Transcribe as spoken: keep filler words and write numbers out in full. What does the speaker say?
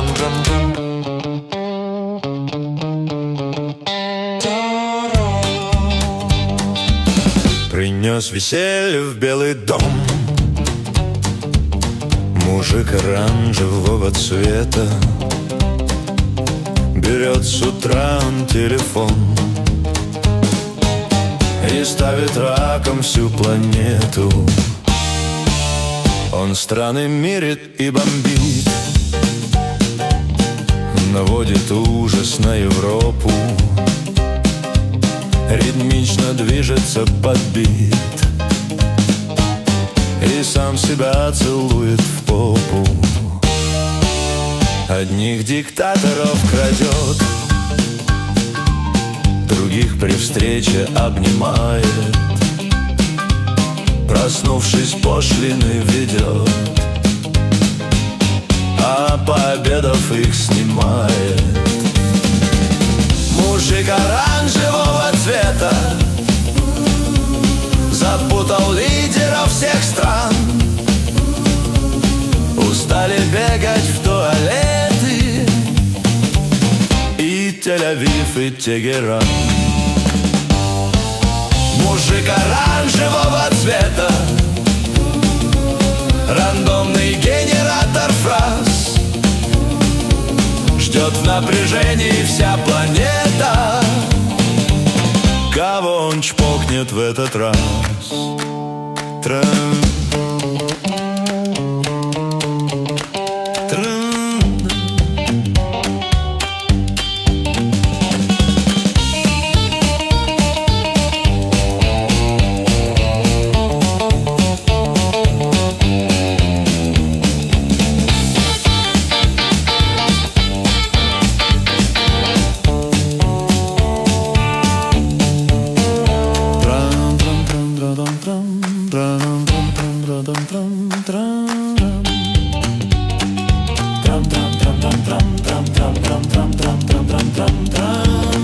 Принес веселье в Белый дом мужик оранжевого цвета. Берет с утра он телефон и ставит раком всю планету. Он страны мерит и бомбит, наводит ужас на Европу. Ритмично движется под бит и сам себя целует в попу. Одних диктаторов крадет, других при встрече обнимает, проснувшись, пошлины ведет, а пообедав их снимает. Мужик оранжевого цвета запутал лидеров всех стран. Устали бегать в туалеты и Тель-Авив, и Тегеран. Мужик оранжевого цвета, рандомный генератор фраз, ждет в напряжении вся планета. Кого он чпокнет в этот раз? Трам. Трам-трам-трам-трам-трам-трам-трам-трам-трам-трам-трам-трам-трам-трам.